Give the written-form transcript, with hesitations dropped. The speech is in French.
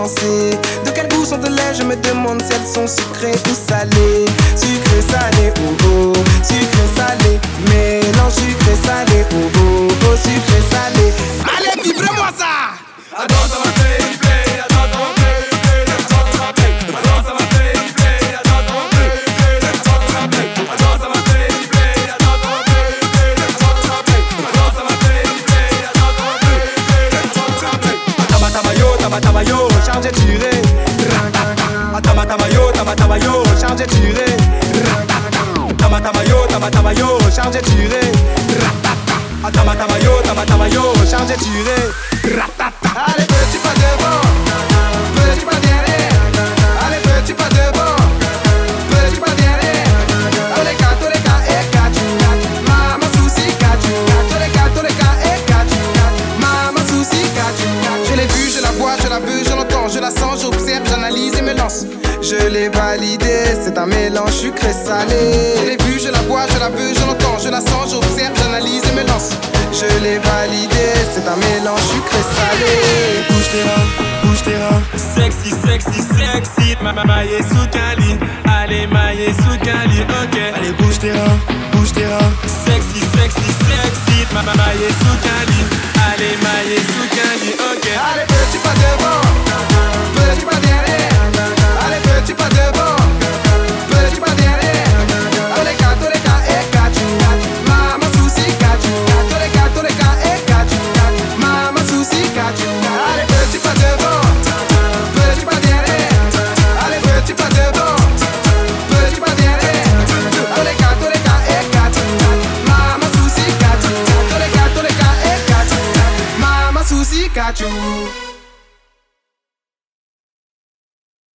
danser. De quel goût sont tes lèvres? Je me demande si elles sont sucrées ou salées. Sucré salé, oh oh, sucré salé. Mélange sucré salé, oh oh, oh sucré salé. Allez, vibre-moi ça! Danse à ma baby, play, danse à ma baby, play, danse à ma baby, danse à ma baby, play, danse à ma baby, play, danse à ma baby, danse à ma baby, play, danse à ma baby, play, danse à ma baby, danse à ma baby, play, danse à ma baby, play, danse à ma baby. Tamayo, chargé tiré. Tamayo, chargé tiré. Tamayo, chargé tiré. Tamayo, chargé tiré. Allez, petit pas devant, petit pas derrière. Allez, petit pas devant, petit pas derrière. Toleka, kachu. Mama souci, kachu. Toleka, kachu. Mama souci, kachu. Je l'ai vue, je la vois, je la veux, je l'entends, je la sens, j'observe, j'analyse et me lance. Je l'ai validé, c'est un mélange sucré-salé. Je l'ai vue, je la vois, je la veux, je l'entends, je la sens, j'observe, j'analyse et me lance. Je l'ai validé, c'est un mélange sucré-salé. Bouge tes reins. Sexy, maillé sous Cali. Allez, maillé sous Cali, ok. Allez, bouge tes reins. Sexy, maillé sous Cali. Allez, maillé sous Cali, ok. Allez, petit pas devant, petit pas derrière. Allez, petit pas devant, petit pas derrière. Toleka, kachu. Mama souci, kachu. Toleka, kachu. Mama souci, kachu. Allez, petit pas devant, petit pas derrière. Allez, petit pas devant, petit pas derrière. Toleka, kachu. Mama souci, kachu. Toleka, kachu. Mama souci, kachu.